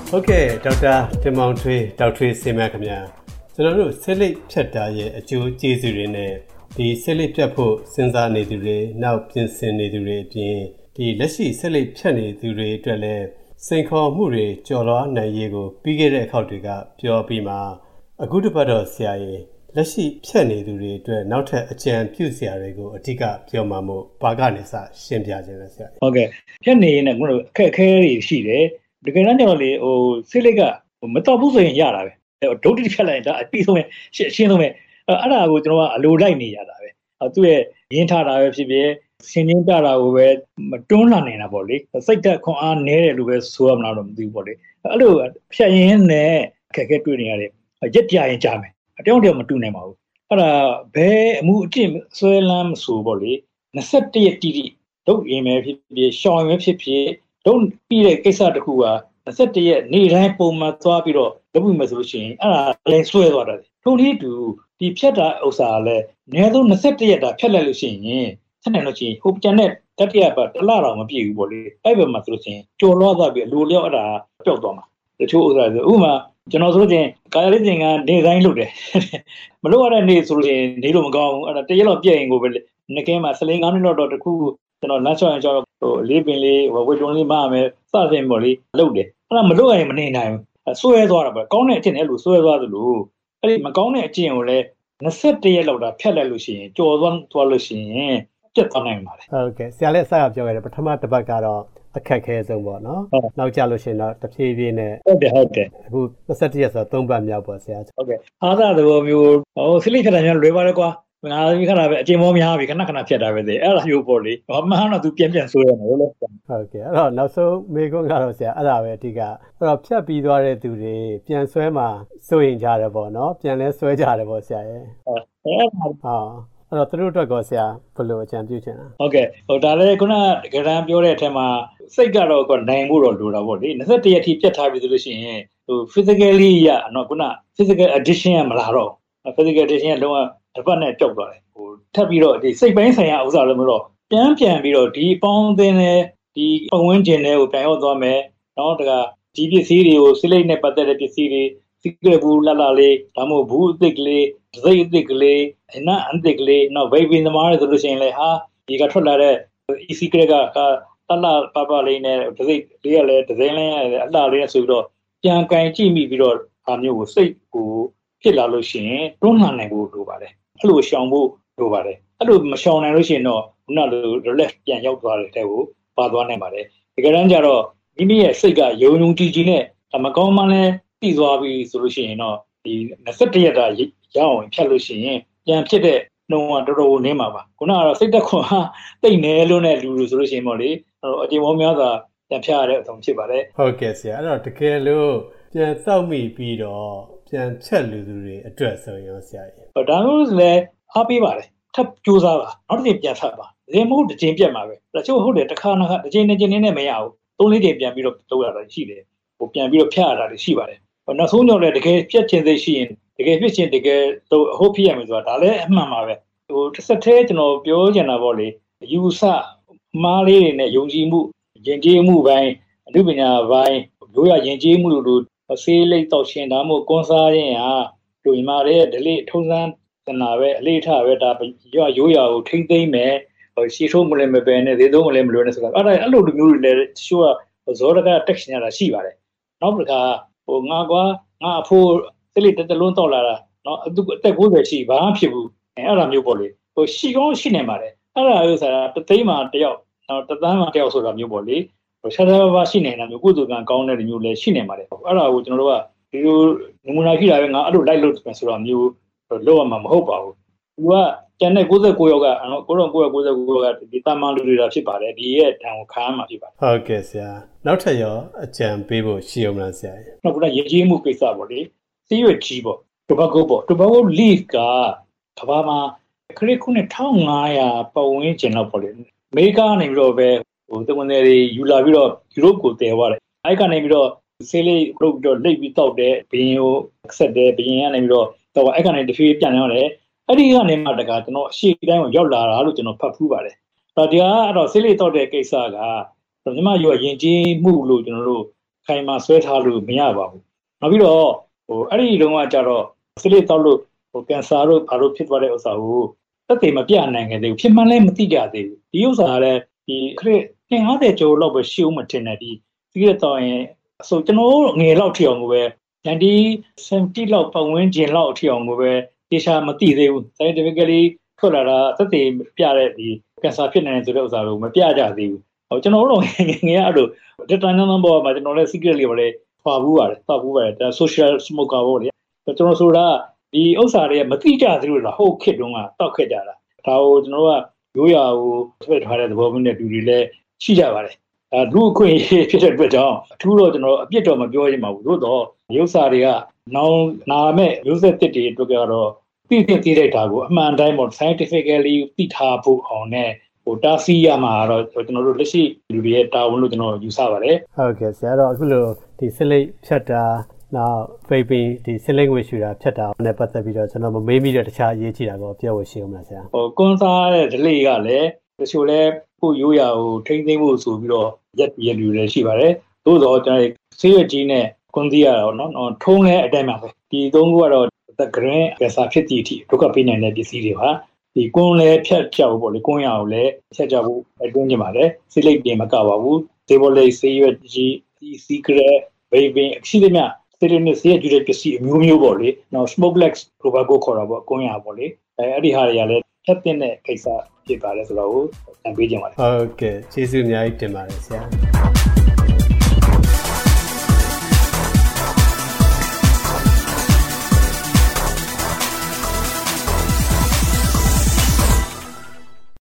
ဟုတ်ကဲ့ဒေါက်တာတင်မောင်ထွေးဒေါက်ထွေးစင်မခင်ဗျာကျွန်တော်တို့ဆေးလိပ်ဖြတ်တာရဲ့အကျိုးကျေးဇူးတွေနဲ့ဒီဆေးလိပ်ဖြတ်ဖို့စဉ်းစားနေသူတွေနောက်ပြင်ဆင်နေသူတွေအပြင်ဒီလက်ရှိဆေးလိပ်ဖြတ်နေသူတွေအတွက်လည်းစိန်ခေါ်မှုတွေကျော်လွှားနိုင်ရေးကိုပြီးခဲ့တဲ့အခေါက်တွေကပြောပြီးမှအခုတစ်ပတ်တော့ဆရာကြီးလက်ရှိဖြတ်နေသူတွေအတွက်နောက်ထပ်အကြံပြုစရာတွေကိုအဓိကပြောမှမို့ဘာကနေစရှင်းပြခြင်းလဲဆရာဟုတ်ကဲ့ဖြတ်နေရင်လည်းကျွန်တော်တို့အခက်အခဲတွေရှိတယ်တကယ်တမ်းကျတော့လေဆေးလိပ်ကမတော့ဘူးဆိုရင်ရတာပဲဒုတိယဖြတ်လိုက်ရင်ဒါအပြီးဆုံးပဲရှင်းဆုံးပဲအဲ့ဒါကိုကျွန်တော်ကအလိုလိုက်နေရတာပဲသူ့ရဲ့ရင်းထားတာပဲဖြစ်ဖြစ်ရှင်းချင်းပြတာကိုပဲမတွန်းလှန်နေတာပေါ့လေစိတ်သက်ခွန်အားနည်းတယ်လို့ပဲဆိုရမလားတော့မသိဘူးပေါ့လေအဲ့လိုဖြတ်ရင်းနဲ့အခက်အခဲတွေ့နေရတယ်ရက်ပြရင်ကြားမယ်အတောင်တည်းမတူနိုင်ပါဘူးအဲ့ဒါဘယ်အမှုအကျင့်ဆွဲလန်းမဆိုပေါ့လေ21ရက်တိတိဒုတ်ရင်ပဲဖြစ်ဖြစ်ရှောင်းရင်ဖြစ်ဖြစ်ဒုတ်ပြီးတဲ့ကိစ္စတစ်ခုက21ရက်နေ့တိုင်းပုံမှန်သွားပြီးတော့လုပ်ပြီးမှဆိုလို့ရှိရင်အဲ့ဒါလည်းဆွဲသွားတယ်ထုံးထီးတူဒီဖြတ်တာဥစ္စာလည်းအနည်းဆုံး21ရက်တာဖြတ်လိုက်လို့ရှိရင်ဆက်နေလို့ရှိရင်ဟိုကျန်တဲ့တတိယပတ်တစ်လတော့မပြည့်ဘူးပေါ့လေအဲ့ဘက်မှာဆိုလို့ရှိရင်ကြော်လွှားသွားပြီးအလိုလျောက်အဲ့ဒါပျောက်သွားမှာတချို့ဥစ္စာဆိုဥပမာကျွန်တော်ဆိုလို့ချင်းကာယလေးသင်္ကန်းဒီဇိုင်းလုပ်တယ်မလုပ်ရတဲ့နေ့ဆိုလို့ချင်းနေလို့မကောင်းဘူးအဲ့ဒါတရက်လောက်ပြည့်ရင်ကိုပဲငကဲမှာ15မိနစ်တော့တခုကျွန်တော်လမ်းလျှောက်ရင်ကျတော့လေးပင်လေးဝက်တွန်းလေးမရမယ်စသဖြင့်ပေါ့လေလုပ်တယ်အဲ့ဒါမလုပ်ရင်မနေနိုင်ဘူးဆွဲသွားတာပေါ့ကောင်းတဲ့အကျင့်အဲ့လိုဆွဲသွားသလိုအဲ့ဒီမကောင်းတဲ့အကျင့်ကိုလည်း21ရက်လောက်တာဖြတ်လိုက်လို့ရှိရင်ကြော်သွားလို့ရှိရင်ပြတ်သွားနိုင်ပါတယ်ဟုတ်ကဲ့ဆရာလည်းအစကပြောခဲ့တယ်ပထမတစ်ပတ်ကတော့အခက်ခဲဆုံးပေါ့နော်နောက်ကြလို့ရှိရင်တော့တဖြည်းဖြည်းနဲ့ဟုတ်တယ်အခု21ရက်ဆိုတော့3ပတ်မြောက်ပေါ့ဆရာဟုတ်ကဲ့အားသာသဘောမျိုးစိလိဖြတ်တာများလွယ်ပါတယ်ကွာငါခဏပဲအချိန်မောများပြီခဏဖြတ်တာပဲအဲ့ဒါမျိုးပေါ့လေမဟုတ်တော့သူပြန်ဆွဲရမှာလို့ဟုတ်ကဲ့အဲ့တော့နောက်ဆုံးမေခွန်းကတော့ဆရာအဲ့ဒါပဲအဓိကအဲ့တော့ဖြတ်ပြီးသွားတဲ့သူတွေပြန်ဆွဲမှာစိုးရင်ကြတယ်ပေါ့နော်ပြန်လဲဆွဲကြတယ်ပေါ့ဆရာရဲ့အဲ့တော့သူတို့အတွက်ကောဆရာဘယ်လိုအကြံပြုချင်တာဟုတ်ကဲ့ဒါလည်းခုနကကြံပြောတဲ့အထက်မှာစိတ်ကတော့နိုင်ဖို့တော့လိုတာပေါ့လေ21ရက်ထိပြတ်ထားပြီဆိုလို့ရှိရင်physically ရနော်ခုန physical addiction ကမလာတော့ physical addiction ကလုံးဝတစ်ပတ်နဲ့ကြောက်သွားတယ်ထပ်ပြီးတော့ဒီစိတ်ပိုင်းဆိုင်ရာဥစ္စာလည်းမလို့ပြန်ပြီးတော့ဒီအပေါင်းအသင်းနဲ့ဒီပတ်ဝန်းကျင်တွေကိုပြန်ရောက်သွားမယ်နော်တကဒီပစ္စည်းတွေကိုစိလိတ်နဲ့ပတ်သက်တဲ့ပစ္စည်းတွေစိကရဘူးလာလေးဒါမှမဟုတ်ဘူးအစ်စ်ကလေးစိတ်အစ်စ်ကလေးအနံ့အစ်စ်ကလေးနော်ဗိပင်သမားတွေဆိုလို့ရှိရင်လေဟာဒီကထွက်လာတဲ့ easy ကလေးကတလပလေးနဲ့စိတ်လေးကလည်းဒီဇိုင်းလေးအလှလေးနဲ့ဆိုပြီးတော့ပြန်ကင်ကြည့်မိပြီးတော့အမျိုးကိုစိတ်ကိုဖြစ်လာလို့ရှိရင်တွန်းလှန်နိုင်ဖို့လိုပါတယ်အဲ့လိုရှောင်ဖို့လိုပါတယ်အဲ့လိုမရှောင်နိုင်လို့ရှိရင်တော့ခုနလို relax ပြန်ရောက်သွားတဲ့တဲ့ကိုပါသွားနိုင်ပါတယ်ဒီကနေ့ကျတော့မိမိရဲ့စိတ်ကယုံကြည်နဲ့မကောင်းမှလည်းတည်သွားပြီဆိုလို့ရှိရင်တော့ဒီ21ရက်တာရအောင်ဖြတ်လို့ရှိရင်ပြန်ဖြစ်တဲ့နှုံကတော်တော်နင်းမှာပါခုနကတော့စိတ်သက်ခွန်ဟာတိတ်နေလို့နဲ့လူဆိုလို့ရှိရင်ပေါ့လေအချိန်ပေါင်းများစွာပြန်ဖြတ်ရတဲ့အထုံဖြစ်ပါတယ်ဟုတ်ကဲ့ဆရာအဲ့တော့တကယ်လို့ပြန်စောက်မိပြီးတော့ပြန်ချက်လူသူတွေအတွက်ဆိုရင်ဆရာကြီးဒါမျိုးလည်းအားပေးပါတယ်ထပ်ကြိုးစားပါနောက်တစ်ချိန်ပြန်ထပ်ပါဒီမဟုတ်တစ်ချိန်ပြတ်မှာပဲတချို့ဟုတ်တယ်တစ်ခါတစ်ချိန်နဲ့မရဘူး3-4ချိန်ပြန်ပြီးတော့လုပ်ရတာရှိတယ်ပြန်ပြီးတော့ဖြတ်ရတာရှိပါတယ်နောက်ဆုံးကြောင့်လည်းတကယ်ပြတ်ချင်သေးရှိရင်တကယ်ဖြစ်ချင်တကယ်အဟုတ်ဖြစ်ရမယ်ဆိုတာဒါလည်းအမှန်ပါပဲတစ်ဆက်တည်းကျွန်တော်ပြောချင်တာပေါ့လေယူဆမားလေးတွေနဲ့ယုံကြည်မှုယဉ်ကျေးမှုပိုင်းအမှုပညာပိုင်းရိုးရယဉ်ကျေးမှုတို့ဆေးလိပ်တောက်ရှင်ဒါမှမဟုတ်ကွန်ဆာရင်ဟာလူညီမတွေဒလိထုံးစံသနာပဲအလေးထားပဲဒါရိုးရကိုထိမ့်သိမ့်မယ်ရှီထိုးမလဲမပဲနဲ့သေသုံးမလဲမလွယ်နဲ့ဆိုတာအဲ့လိုလူမျိုးတွေလည်းတချို့ကဇောရကတက်ရှင်ရတာရှိပါတယ်နောက်တစ်ခါငါအဖိုးစိလိတလုံးတောက်လာတာနော်အသက်90ရှိဘာမှဖြစ်ဘူးအဲ့ဒါမျိုးပေါ့လေရှိကောင်းရှိနေပါတယ်အဲ့ဒါမျိုးဆိုတာတသိန်းမှာတယောက်နော်တသန်းမှာတယောက်ဆိုတာမျိုးပေါ့လေရှားရှားပါရှိနေတာမျိုးကုသကံကောင်းတဲ့မျိုးလည်းရှိနေပါတယ်အဲ့ဒါကိုကျွန်တော်တို့ကဒီလိုနမူနာကြည့်တာပဲငါအဲ့လိုလိုက်လို့ဆိုတာမျိုးလောက်ရမှာမဟုတ်ပါဘူးသူကကျန်တဲ့69ယောက်က9999ယောက်ကဒီတာမန်လူတွေတာဖြစ်ပါတယ်ဒီရဲ့တန်ကိုခံမှာဖြစ်ပါတယ်ဟုတ်ကဲ့ဆရာနောက်ထပ်ရောအကြံပေးဖို့ရှိအောင်လားဆရာနောက်ကရည်ကြီးမှုကိစ္စပေါ့လေစီးရွက်ကြီးပေါ့tobacco leaf ကကဘာမှာခရစ်ခုနဲ့1500ပတ်ဝန်းကျင်လောက်ပေါ့လေအမေရိကန်ကနေပြီးတော့ပဲတဝန်တွေယူလာပြီးတော့ယူရိုပကိုတည်သွားတယ်အဲ့ကနေပြီးတော့ဆေးလေးပြုတ်ပြီးတော့လိပ်ပြီးတောက်တယ်ဘင်းကိုဆက်တယ်ဘင်းကနေပြီးတော့တော့အဲ့ကနေတဖြည်းပြန်ရတယ်အဲ့ဒီကနေမှတကကျွန်တော်အရှိတိုင်းကိုရောက်လာတာလို့ကျွန်တော်ဖတ်ဖူးပါတယ်ဒီကအဲ့တော့ဆေးလေးတောက်တဲ့ကိစ္စကညီမရောယဉ်ကျေးမှုလို့ကျွန်တော်တို့ခိုင်မာဆွဲထားလို့မရပါဘူးနောက်ပြီးတော့အဲ့ဒီတုန်းကကြတော့ဆေးလိပ်တောက်လို့ကင်ဆာတို့ဘာလို့ဖြစ်သွားတဲ့ဥစ္စာကိုသက်သေမပြနိုင်ခဲ့သေးဘူးဖြစ်မှန်းလည်းမသိကြသေးဘူးဒီဥစ္စာကလည်းဒီခရစ်50ကျော်လောက်ပဲရှိဦးမထင်တယ်ဒီဆေးလိပ်တောက်ရင်ဆိုကျွန်တော်ငယ်လောက်ထီအောင်ကိုပဲ70လောက်ပတ်ဝန်းကျင်လောက်ထီအောင်ကိုပဲတေချာမသိသေးဘူး scientifically ထွက်လာတာသက်သေပြတဲ့ဒီကင်ဆာဖြစ်နေတဲ့ဆိုတဲ့ဥစ္စာကိုမပြကြသေးဘူးကျွန်တော်တို့ငယ်အဲ့လိုတက်တန်းတန်းပေါ်မှာကျွန်တော်လည်း secret လေးပါလေဖွာဘူးပါတယ်ဒါ social smoker ပေါ့လေကျွန်တော်ဆိုတာဒီဥစ္စာတွေကမသိကြသေးလို့လားဟုတ်ခစ်တုန်းကတောက်ခဲ့ကြတာဒါကိုကျွန်တော်ကရိုးရာကိုဆွဲထားတဲ့သဘောမျိုးနဲ့လူတွေလည်းရှိကြပါတယ်လူအခွင့်အရေးဖြစ်တဲ့အတွက်ကြောင့်အထူးတော့ကျွန်တော်အပြစ်တော့မပြောရမှာဘူးသို့တော့ရုပ်စာတွေကနောင်နာမဲ့ရုပ်ဆက်တစ်တွေအတွက်ကတော့သိတဲ့ဒါကိုအမှန်တိုင်းပေါ့ scientifically သိထားဖို့အောင်နဲ့တားဆီးရမှာတော့ကျွန်တော်တို့လက်ရှိလူတွေရဲ့တာဝန်လို့ကျွန်တော်ယူဆပါတယ်ဟုတ်ကဲ့ဆရာတော့အခုလိုဒီဆေးလိပ်ဖြတ်တာနောက် vaping ဒီဆေးလိပ်ငွေရှူတာဖြတ်တာနဲ့ပတ်သက်ပြီးတော့ကျွန်တော်မမေးမိတဲ့တခြားအရေးကြီးတာကိုပြောဖို့ရှိအောင်လားဆရာကွန်ဆာတဲ့ဒလေးကလည်းတချို့လဲကိုရိုးရာကိုထိန်းသိမ်းဖို့ဆိုပြီးတော့ရက်လူတွေရှိပါတယ်သို့တော့ကျွန်တော်ဆေးရွက်ကြီးနဲ့ကွန်စီရတော့နော်ထုံးတဲ့အတိုင်းပါပဲဒီသုံးခုကတော့ the green ကစားဖြစ်သည့်အထိဒုက္ခပေးနိုင်တဲ့ပစ္စည်းတွေပါဒီကွန်လည်းဖြတ်ကြဖို့ပေါ့လေကွန်ရအောင်လည်းဖြတ်ကြဖို့အတွင်းကျင်ပါတယ်ဆေးလိပ်ပြင်မကပါဘူးဆေးဘောလေးဆေးရွက်ကြီးဒီ secret vaping အရှိသမျှဆေးရင်းဆေးရကြတဲ့ပစ္စည်းအမျိုးမျိုးပေါ့လေနော် smokeless tobacco ခေါ်တာပေါ့ကွန်ရပေါ့လေအဲ့ဒီဟာတွေကလည်းဖြတ်တဲ့ကိစ္စဖြစ်ပါတယ်ဆိုတော့အံပေးကြပါလေဟုတ်ကဲ့ကျေးဇူးအများကြီးတင်ပါတယ်ဆရာ